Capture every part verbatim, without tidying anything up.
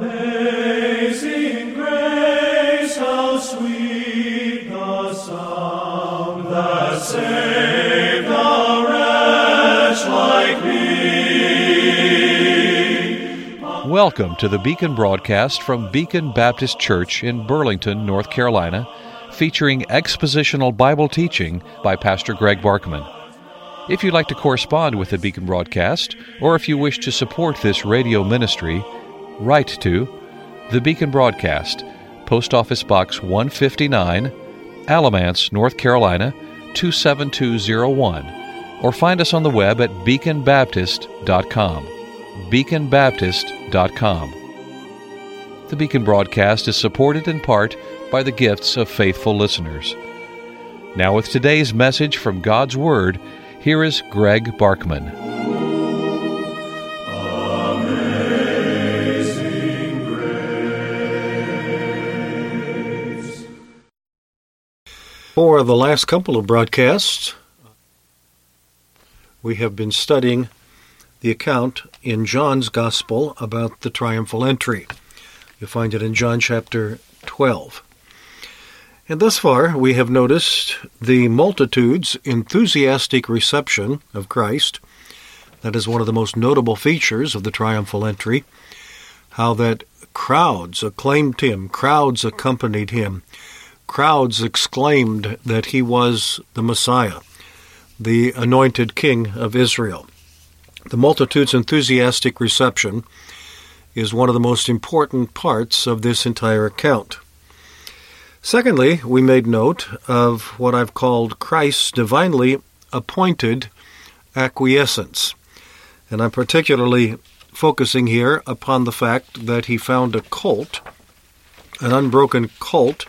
Amazing grace, how sweet the sound that saved a wretch like me. Welcome to the Beacon broadcast from Beacon Baptist Church in Burlington, North Carolina, featuring expositional Bible teaching by Pastor Greg Barkman. If you'd like to correspond with the Beacon broadcast, or if you wish to support this radio ministry, write to the Beacon Broadcast, Post Office Box one fifty-nine, Alamance, North Carolina, two seven two zero one, or find us on the web at beacon baptist dot com. beacon baptist dot com. The Beacon broadcast is supported in part by the gifts of faithful listeners. Now with today's message from God's Word, here is Greg Barkman. Amazing grace. For the last couple of broadcasts, we have been studying the account in John's Gospel about the triumphal entry. You'll find it in John chapter twelve. And thus far, we have noticed the multitude's enthusiastic reception of Christ. That is one of the most notable features of the triumphal entry, how that crowds acclaimed him, crowds accompanied him, crowds exclaimed that he was the Messiah, the anointed King of Israel. The multitude's enthusiastic reception is one of the most important parts of this entire account. Secondly, we made note of what I've called Christ's divinely appointed acquiescence. And I'm particularly focusing here upon the fact that he found a colt, an unbroken colt,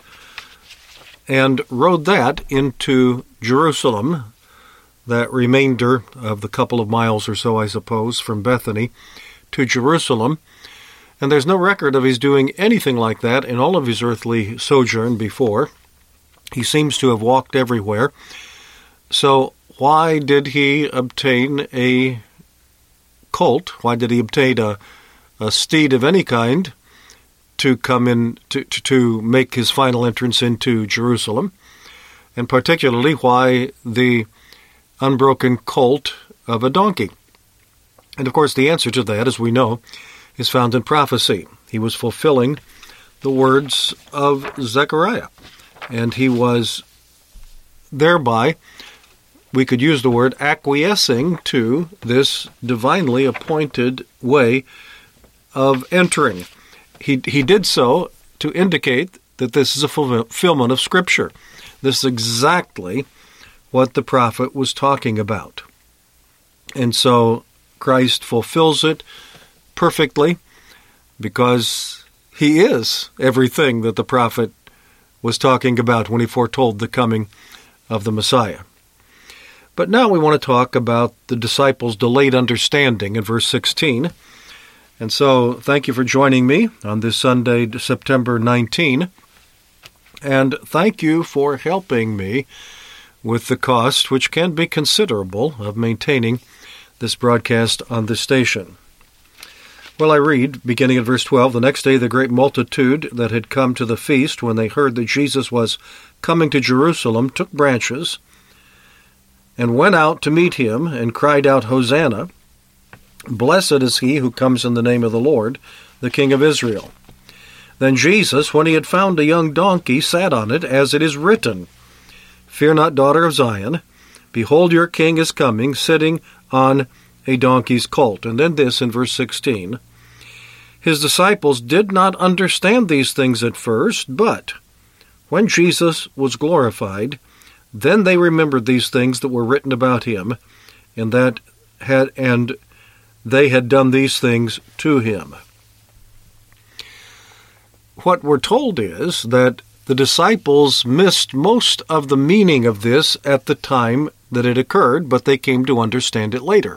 and rode that into Jerusalem, that remainder of the couple of miles or so, I suppose, from Bethany to Jerusalem. And there's no record of his doing anything like that in all of his earthly sojourn before. He seems to have walked everywhere. So why did he obtain a colt? Why did he obtain a, a steed of any kind to come in, to, to, to make his final entrance into Jerusalem? And particularly, why the unbroken colt of a donkey? And of course, the answer to that, as we know, is found in prophecy. He was fulfilling the words of Zechariah, and he was thereby, we could use the word, acquiescing to this divinely appointed way of entering. He, he did so to indicate that this is a fulfillment of Scripture. This is exactly what the prophet was talking about. And so Christ fulfills it perfectly, because he is everything that the prophet was talking about when he foretold the coming of the Messiah. But now we want to talk about the disciples' delayed understanding in verse sixteen. And so thank you for joining me on this Sunday, September nineteenth. And thank you for helping me with the cost, which can be considerable, of maintaining this broadcast on this station. Well, I read, beginning at verse twelve, "The next day the great multitude that had come to the feast, when they heard that Jesus was coming to Jerusalem, took branches and went out to meet him and cried out, 'Hosanna! Blessed is he who comes in the name of the Lord, the King of Israel.' Then Jesus, when he had found a young donkey, sat on it, as it is written, 'Fear not, daughter of Zion. Behold, your king is coming, sitting on a donkey's colt.'" And then this in verse sixteen. "His disciples did not understand these things at first, but when Jesus was glorified, then they remembered these things that were written about him, and that had and they had done these things to him." What we're told is that the disciples missed most of the meaning of this at the time that it occurred, but they came to understand it later.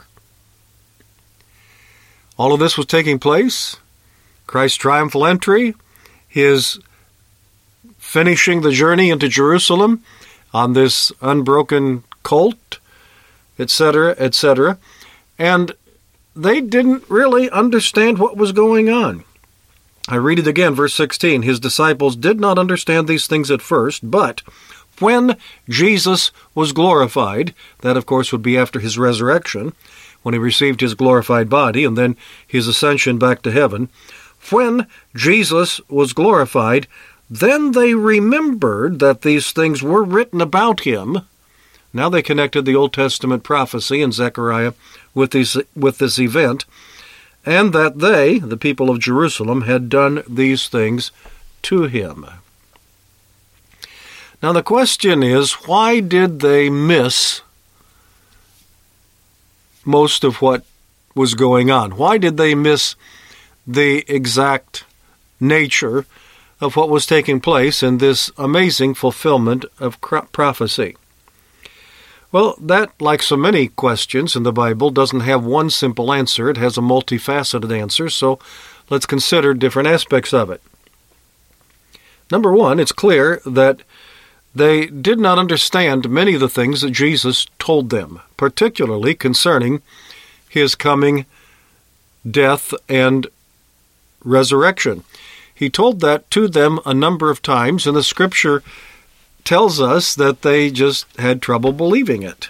All of this was taking place, Christ's triumphal entry, his finishing the journey into Jerusalem on this unbroken colt, et cetera, et cetera. And they didn't really understand what was going on. I read it again, verse sixteen. His disciples did not understand these things at first, but when Jesus was glorified, that of course would be after his resurrection, when he received his glorified body, and then his ascension back to heaven, when Jesus was glorified, then they remembered that these things were written about him. Now they connected the Old Testament prophecy in Zechariah with this, with this event, and that they, the people of Jerusalem, had done these things to him. Now the question is, why did they miss most of what was going on? Why did they miss the exact nature of what was taking place in this amazing fulfillment of prophecy? Well, that, like so many questions in the Bible, doesn't have one simple answer. It has a multifaceted answer, so let's consider different aspects of it. Number one, it's clear that they did not understand many of the things that Jesus told them, particularly concerning his coming death and resurrection. He told that to them a number of times, and the Scripture tells us that they just had trouble believing it.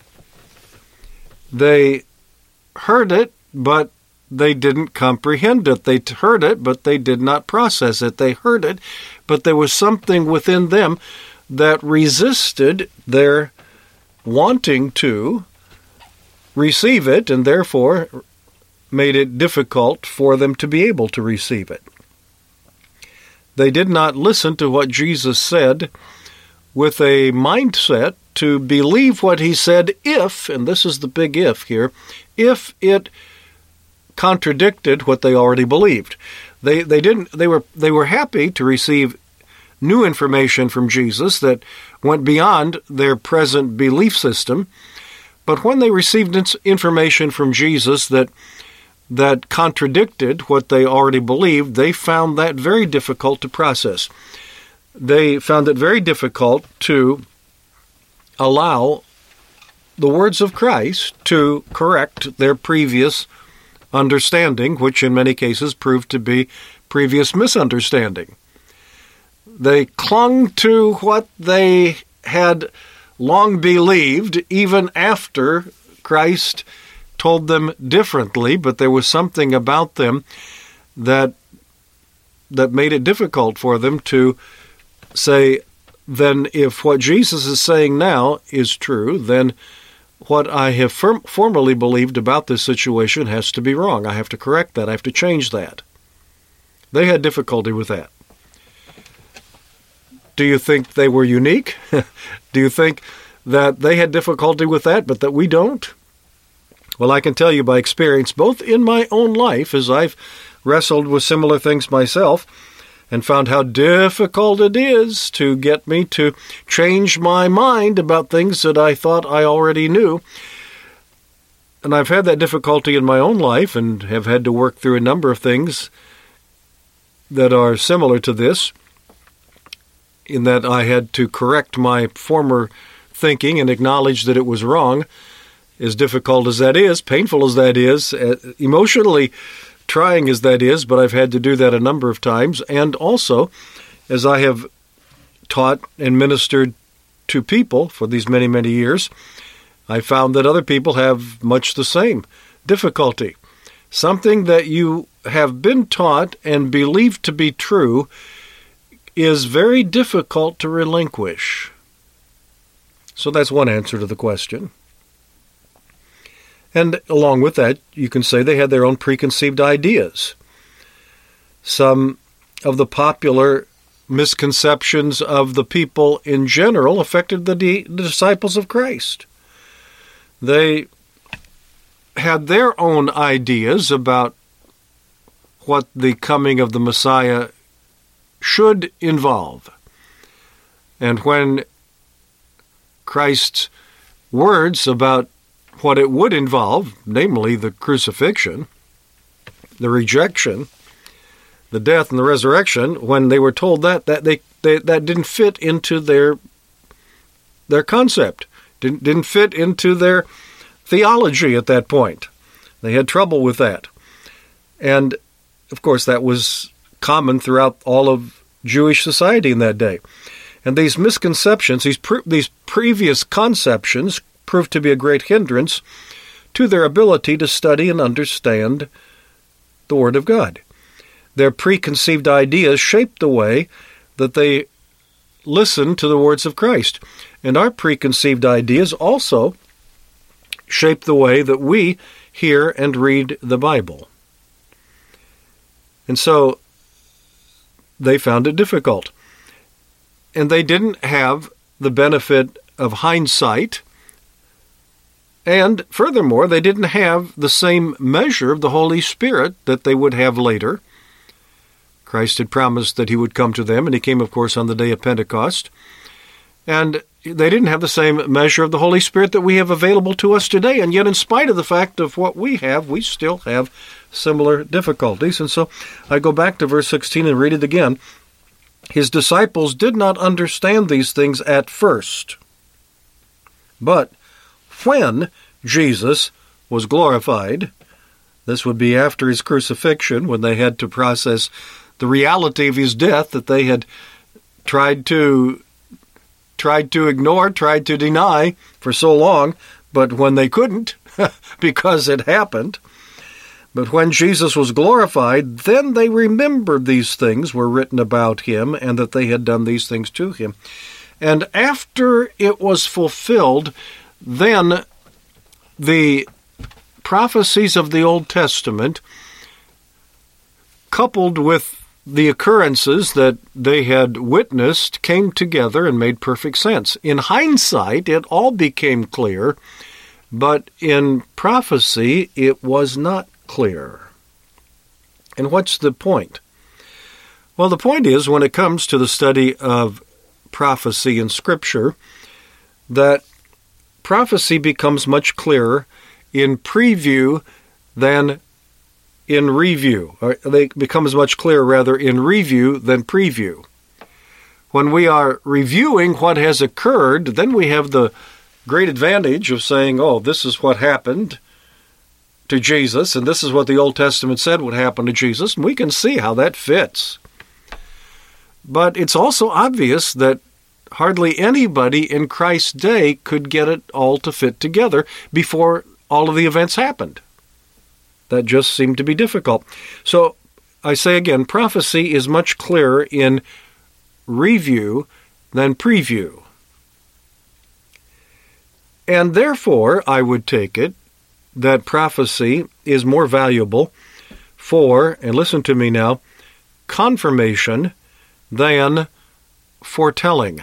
They heard it, but they didn't comprehend it. They heard it, but they did not process it. They heard it, but there was something within them that resisted their wanting to receive it, and therefore made it difficult for them to be able to receive it. They did not listen to what Jesus said with a mindset to believe what he said if, and this is the big if here, if it contradicted what they already believed. They they didn't they were they were happy to receive new information from Jesus that went beyond their present belief system, but when they received information from Jesus that that contradicted what they already believed, they found that very difficult to process. They found it very difficult to allow the words of Christ to correct their previous understanding, which in many cases proved to be previous misunderstanding. They clung to what they had long believed, even after Christ told them differently, but there was something about them that that made it difficult for them to say, then if what Jesus is saying now is true, then what I have firm, formerly believed about this situation has to be wrong. I have to correct that. I have to change that. They had difficulty with that. Do you think they were unique? Do you think that they had difficulty with that, but that we don't? Well, I can tell you by experience, both in my own life, as I've wrestled with similar things myself, and found how difficult it is to get me to change my mind about things that I thought I already knew. And I've had that difficulty in my own life and have had to work through a number of things that are similar to this, in that I had to correct my former thinking and acknowledge that it was wrong. As difficult as that is, painful as that is, emotionally trying as that is, but I've had to do that a number of times. And also, as I have taught and ministered to people for these many, many years, I found that other people have much the same difficulty. Something that you have been taught and believed to be true is very difficult to relinquish. So that's one answer to the question. And along with that, you can say they had their own preconceived ideas. Some of the popular misconceptions of the people in general affected the, di- the disciples of Christ. They had their own ideas about what the coming of the Messiah should involve. And when Christ's words about what it would involve, namely the crucifixion, the rejection, the death and the resurrection, when they were told that, that they, they that didn't fit into their their concept, didn't didn't fit into their theology at that point. They had trouble with that. And of course that was common throughout all of Jewish society in that day. And these misconceptions, these pre- these previous conceptions, proved to be a great hindrance to their ability to study and understand the Word of God. Their preconceived ideas shaped the way that they listened to the words of Christ. And our preconceived ideas also shape the way that we hear and read the Bible. And so they found it difficult. And they didn't have the benefit of hindsight. And furthermore, they didn't have the same measure of the Holy Spirit that they would have later. Christ had promised that he would come to them, and he came, of course, on the day of Pentecost. And they didn't have the same measure of the Holy Spirit that we have available to us today. And yet, in spite of the fact of what we have, we still have similar difficulties. And so I go back to verse sixteen and read it again. His disciples did not understand these things at first. But when Jesus was glorified, this would be after his crucifixion, when they had to process the reality of his death that they had tried to tried to ignore, tried to deny for so long, but when they couldn't, because it happened. But when Jesus was glorified, then they remembered these things were written about him, and that they had done these things to him. And after it was fulfilled, then the prophecies of the Old Testament, coupled with the occurrences that they had witnessed, came together and made perfect sense. In hindsight, it all became clear, but in prophecy, it was not clear. And what's the point? Well, the point is, when it comes to the study of prophecy in Scripture, that prophecy becomes much clearer in preview than in review. Or they become as much clearer, rather, in review than preview. When we are reviewing what has occurred, then we have the great advantage of saying, oh, this is what happened to Jesus, and this is what the Old Testament said would happen to Jesus, and we can see how that fits. But it's also obvious that hardly anybody in Christ's day could get it all to fit together before all of the events happened. That just seemed to be difficult. So I say again, prophecy is much clearer in review than preview. And therefore, I would take it that prophecy is more valuable for, and listen to me now, confirmation than foretelling.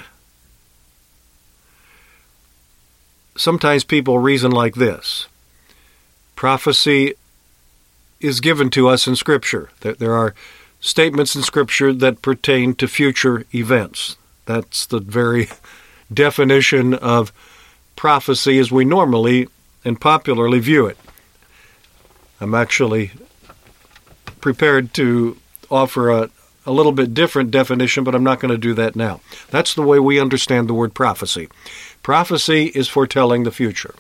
Sometimes people reason like this. Prophecy is given to us in Scripture. There are statements in Scripture that pertain to future events. That's the very definition of prophecy as we normally and popularly view it. I'm actually prepared to offer a, a little bit different definition, but I'm not going to do that now. That's the way we understand the word prophecy. Prophecy is foretelling the future.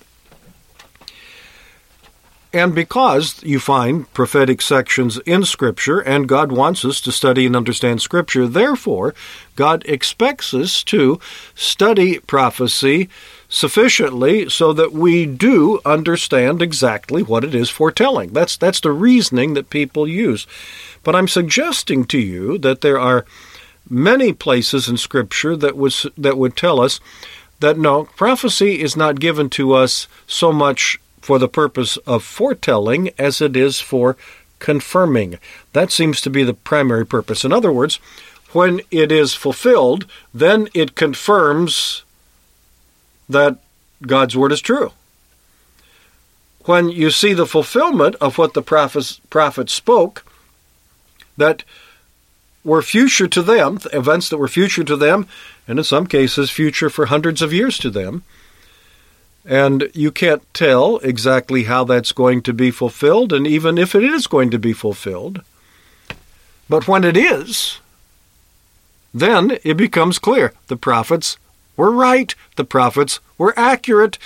And because you find prophetic sections in Scripture, and God wants us to study and understand Scripture, therefore, God expects us to study prophecy sufficiently so that we do understand exactly what it is foretelling. That's, that's the reasoning that people use. But I'm suggesting to you that there are many places in Scripture that would, that would tell us that no, prophecy is not given to us so much for the purpose of foretelling as it is for confirming. That seems to be the primary purpose. In other words, when it is fulfilled, then it confirms that God's word is true. When you see the fulfillment of what the prophets, prophets spoke, that were future to them, events that were future to them, and in some cases future for hundreds of years to them, and you can't tell exactly how that's going to be fulfilled, and even if it is going to be fulfilled. But when it is, then it becomes clear. The prophets were right. The prophets were accurate.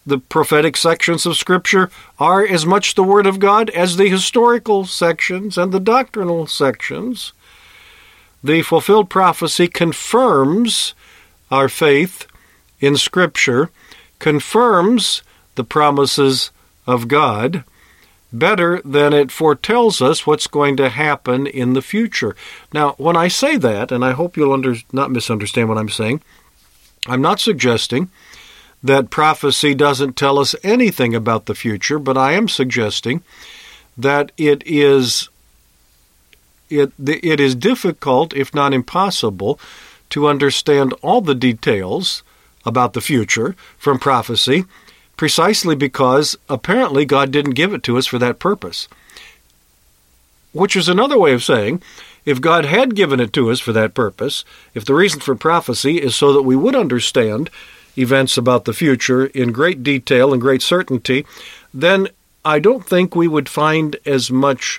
the prophetic sections of Scripture are as much the Word of God as the historical sections and the doctrinal sections. The fulfilled prophecy confirms our faith in Scripture, confirms the promises of God better than it foretells us what's going to happen in the future. Now, when I say that, and I hope you'll under, not misunderstand what I'm saying, I'm not suggesting that prophecy doesn't tell us anything about the future, but I am suggesting that it is it it is difficult, if not impossible, to understand all the details about the future from prophecy, precisely because apparently God didn't give it to us for that purpose. Which is another way of saying, if God had given it to us for that purpose, if the reason for prophecy is so that we would understand events about the future in great detail and great certainty, then I don't think we would find as much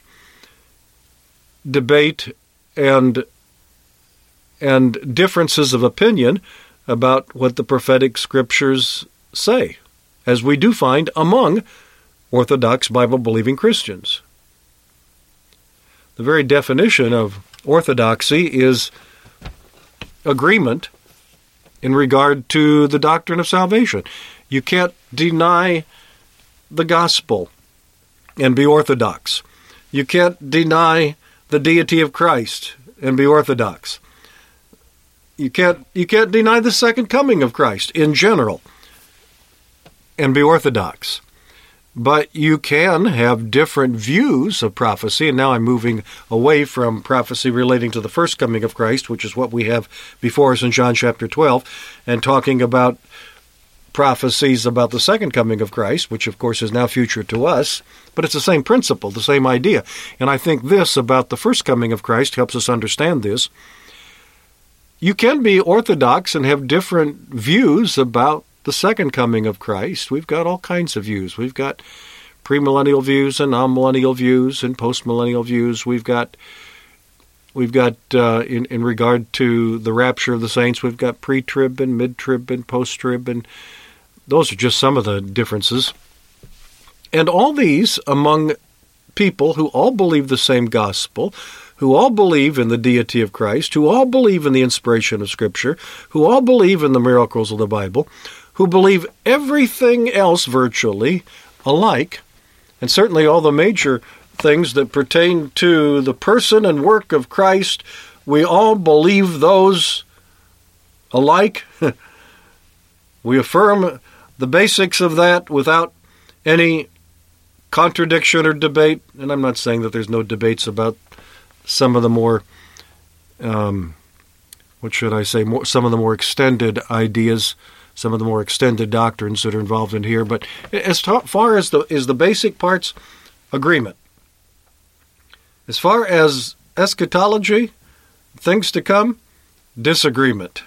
debate and and differences of opinion about what the prophetic Scriptures say, as we do find among Orthodox Bible-believing Christians. The very definition of orthodoxy is agreement in regard to the doctrine of salvation. You can't deny the gospel and be orthodox. You can't deny the deity of Christ and be orthodox. You can't you can't deny the second coming of Christ in general and be orthodox. But you can have different views of prophecy, and now I'm moving away from prophecy relating to the first coming of Christ, which is what we have before us in John chapter twelve, and talking about prophecies about the second coming of Christ, which of course is now future to us, but it's the same principle, the same idea. And I think this about the first coming of Christ helps us understand this. You can be orthodox and have different views about the second coming of Christ. We've got all kinds of views. We've got premillennial views and amillennial views and postmillennial views. We've got we've got uh, in in regard to the rapture of the saints, we've got pre-trib and mid-trib and post-trib, and those are just some of the differences. And all these among people who all believe the same gospel, who all believe in the deity of Christ, who all believe in the inspiration of Scripture, who all believe in the miracles of the Bible, who believe everything else virtually alike, and certainly all the major things that pertain to the person and work of Christ, we all believe those alike. We affirm the basics of that without any contradiction or debate. And I'm not saying that there's no debates about some of the more, um, what should I say, more, some of the more extended ideas, some of the more extended doctrines that are involved in here. But as far as the is the basic parts, agreement. As far as eschatology, things to come, disagreement.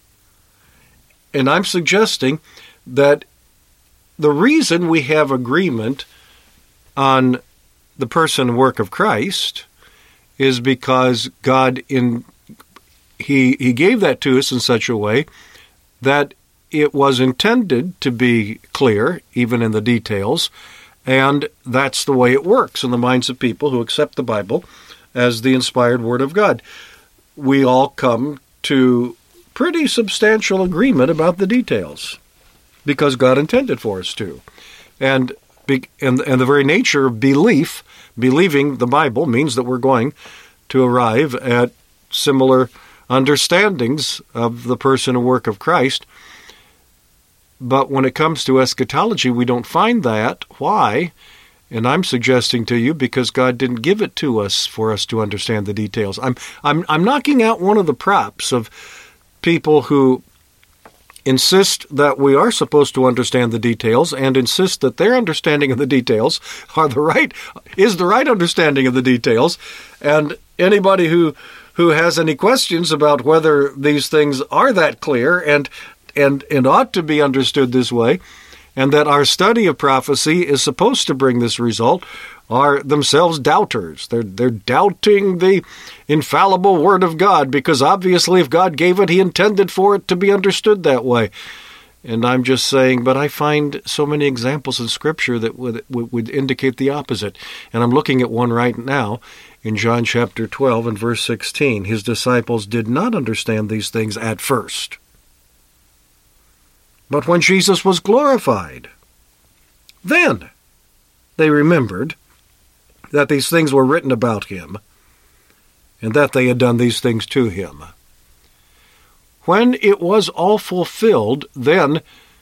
And I'm suggesting that the reason we have agreement on the person and work of Christ is because God in he he gave that to us in such a way that it was intended to be clear, even in the details, and that's the way it works in the minds of people who accept the Bible as the inspired Word of God. We all come to pretty substantial agreement about the details because God intended for us to. And and, and the very nature of belief, believing the Bible, means that we're going to arrive at similar understandings of the person and work of Christ. But when it comes to eschatology, we don't find that. Why? And I'm suggesting to you because God didn't give it to us for us to understand the details. I'm I'm I'm knocking out one of the props of people who insist that we are supposed to understand the details and insist that their understanding of the details are the right is the right understanding of the details. And anybody who who has any questions about whether these things are that clear and and and ought to be understood this way, and that our study of prophecy is supposed to bring this result, are themselves doubters. They're they're doubting the infallible Word of God, because obviously if God gave it, He intended for it to be understood that way. And I'm just saying, but I find so many examples in Scripture that would, would indicate the opposite. And I'm looking at one right now in John chapter twelve and verse sixteen. His disciples did not understand these things at first. But when Jesus was glorified, then they remembered that these things were written about him, and that they had done these things to him. When it was all fulfilled, then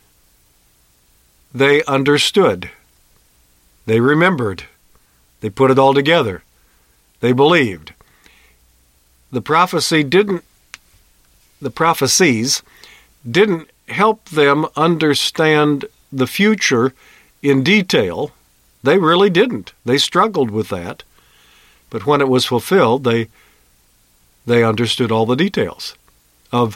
they understood. They remembered. They put it all together. They believed. The prophecy didn't, the prophecies didn't help them understand the future in detail. They really didn't. They struggled with that. But when it was fulfilled, they they understood all the details of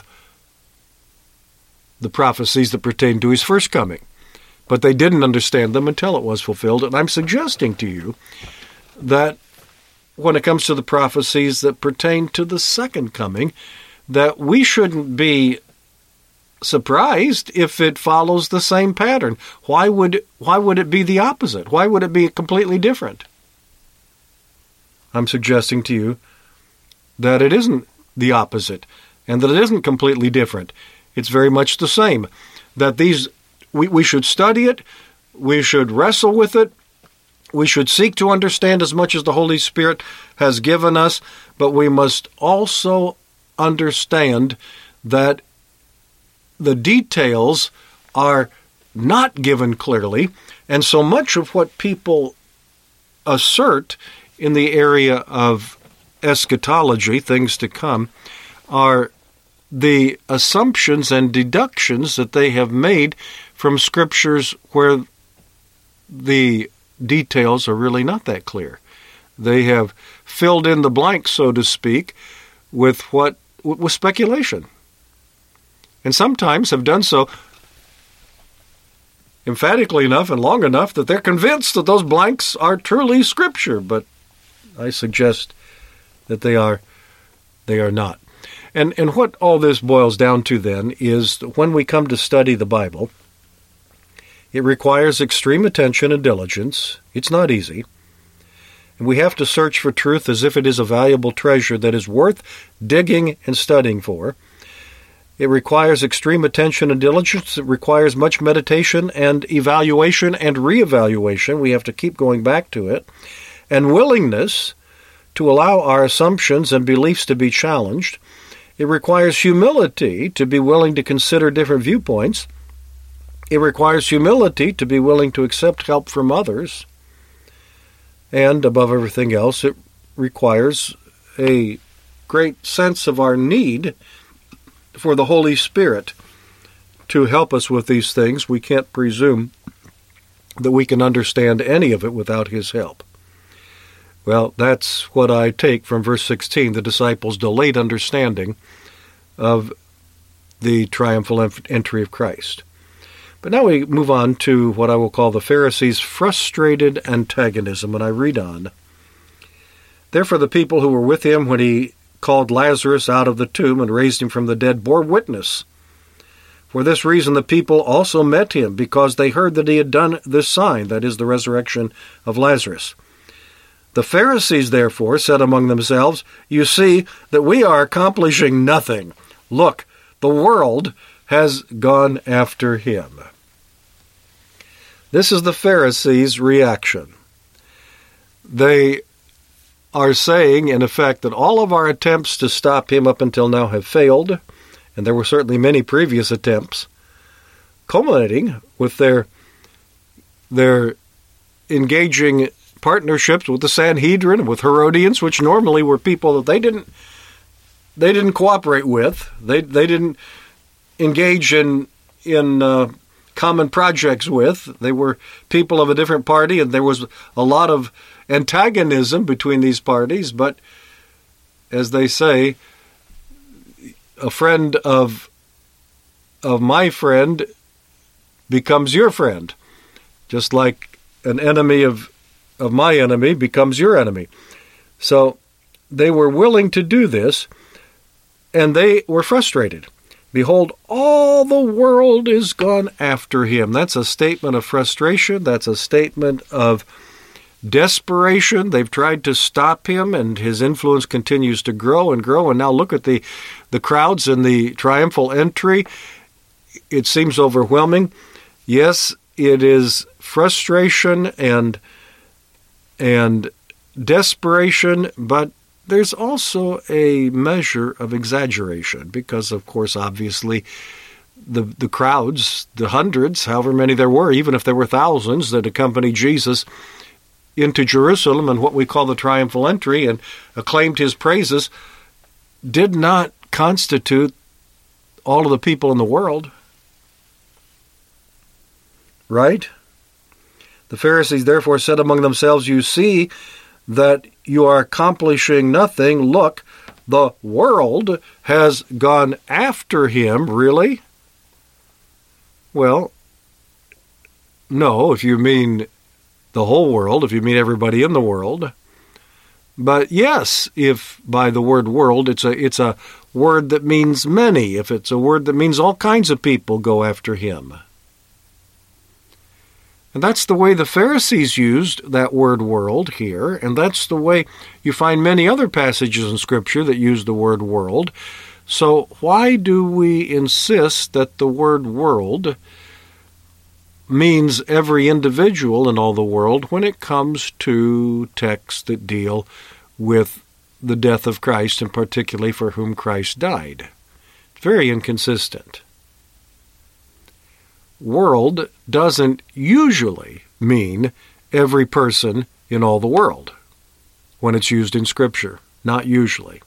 the prophecies that pertain to his first coming. But they didn't understand them until it was fulfilled. And I'm suggesting to you that when it comes to the prophecies that pertain to the second coming, that we shouldn't be surprised if it follows the same pattern. Why would why would it be the opposite? Why would it be completely different? I'm suggesting to you that it isn't the opposite, and that it isn't completely different. It's very much the same. That these we, we should study it, we should wrestle with it, we should seek to understand as much as the Holy Spirit has given us, but we must also understand that the details are not given clearly, and so much of what people assert in the area of eschatology, things to come, are the assumptions and deductions that they have made from scriptures where the details are really not that clear. They have filled in the blanks, so to speak, with what with speculation. And sometimes have done so emphatically enough and long enough that they're convinced that those blanks are truly Scripture, but I suggest that they are they are not. And and what all this boils down to then is that when we come to study the Bible, it requires extreme attention and diligence. It's not easy. And we have to search for truth as if it is a valuable treasure that is worth digging and studying for. It requires extreme attention and diligence. It requires much meditation and evaluation and reevaluation. We have to keep going back to it. And willingness to allow our assumptions and beliefs to be challenged. It requires humility to be willing to consider different viewpoints. It requires humility to be willing to accept help from others. And above everything else, it requires a great sense of our need for the Holy Spirit to help us with these things. We can't presume that we can understand any of it without his help. Well, that's what I take from verse sixteen, the disciples' delayed understanding of the triumphal entry of Christ. But now we move on to what I will call the Pharisees' frustrated antagonism, and I read on. Therefore the people who were with him when he called Lazarus out of the tomb and raised him from the dead bore witness. For this reason the people also met him, because they heard that he had done this sign, that is, the resurrection of Lazarus. The Pharisees, therefore, said among themselves, "You see that we are accomplishing nothing. Look, the world has gone after him." This is the Pharisees' reaction. They are saying, in effect, that all of our attempts to stop him up until now have failed, and there were certainly many previous attempts, culminating with their their engaging partnerships with the Sanhedrin and with Herodians, which normally were people that they didn't they didn't cooperate with. They they didn't engage in in uh, common projects with. They were people of a different party, and there was a lot of antagonism between these parties. But as they say, a friend of of my friend becomes your friend, just like an enemy of of my enemy becomes your enemy. So they were willing to do this, and they were frustrated. Behold, all the world is gone after him. That's a statement of frustration. That's a statement of desperation. They've tried to stop him, and his influence continues to grow and grow. And now look at the, the crowds in the triumphal entry. It seems overwhelming. Yes, it is frustration and and desperation, but there's also a measure of exaggeration because, of course, obviously, the the crowds, the hundreds, however many there were, even if there were thousands that accompanied Jesus into Jerusalem and what we call the triumphal entry and acclaimed his praises, did not constitute all of the people in the world. Right? The Pharisees therefore said among themselves, "You see that you are accomplishing nothing. Look, the world has gone after him." Really? Well, no, if you mean the whole world, if you mean everybody in the world. But yes, if by the word world, it's a it's a word that means many. If it's a word that means all kinds of people go after him. And that's the way the Pharisees used that word world here, and that's the way you find many other passages in Scripture that use the word world. So why do we insist that the word world means every individual in all the world when it comes to texts that deal with the death of Christ, and particularly for whom Christ died? Very inconsistent. World doesn't usually mean every person in all the world when it's used in Scripture. Not usually.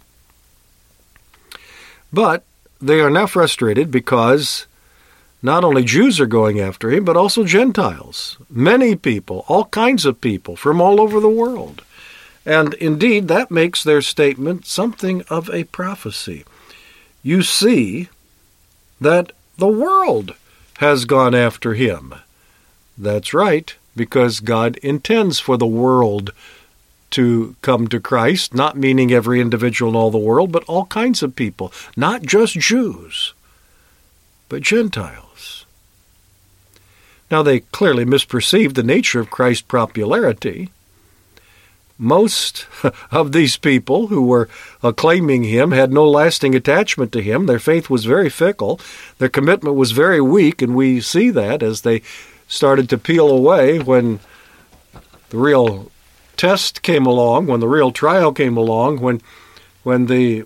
But they are now frustrated because not only Jews are going after him, but also Gentiles. Many people, all kinds of people from all over the world. And indeed, that makes their statement something of a prophecy. You see that the world has gone after him. That's right, because God intends for the world to come to Christ, not meaning every individual in all the world, but all kinds of people, not just Jews, but Gentiles. Now, they clearly misperceived the nature of Christ's popularity. Most of these people who were acclaiming him had no lasting attachment to him. Their faith was very fickle. Their commitment was very weak, and we see that as they started to peel away when the real test came along, when the real trial came along, when when the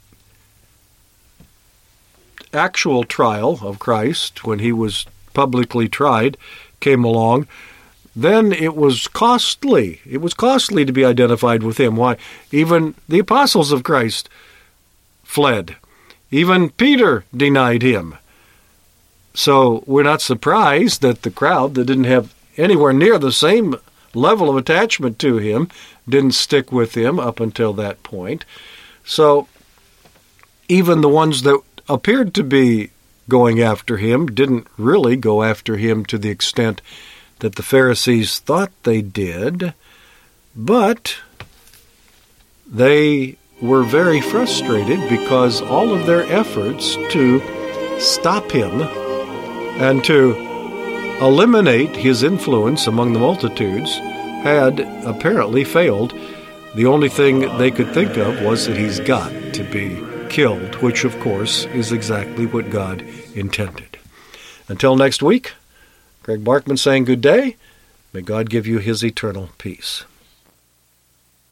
actual trial of Christ, when he was publicly tried, came along. Then it was costly. It was costly to be identified with him. Why? Even the apostles of Christ fled. Even Peter denied him. So we're not surprised that the crowd that didn't have anywhere near the same level of attachment to him didn't stick with him up until that point. So even the ones that appeared to be going after him didn't really go after him to the extent that the Pharisees thought they did, but they were very frustrated because all of their efforts to stop him and to eliminate his influence among the multitudes had apparently failed. The only thing they could think of was that he's got to be killed, which of course is exactly what God intended. Until next week, Greg Barkman saying good day. May God give you his eternal peace.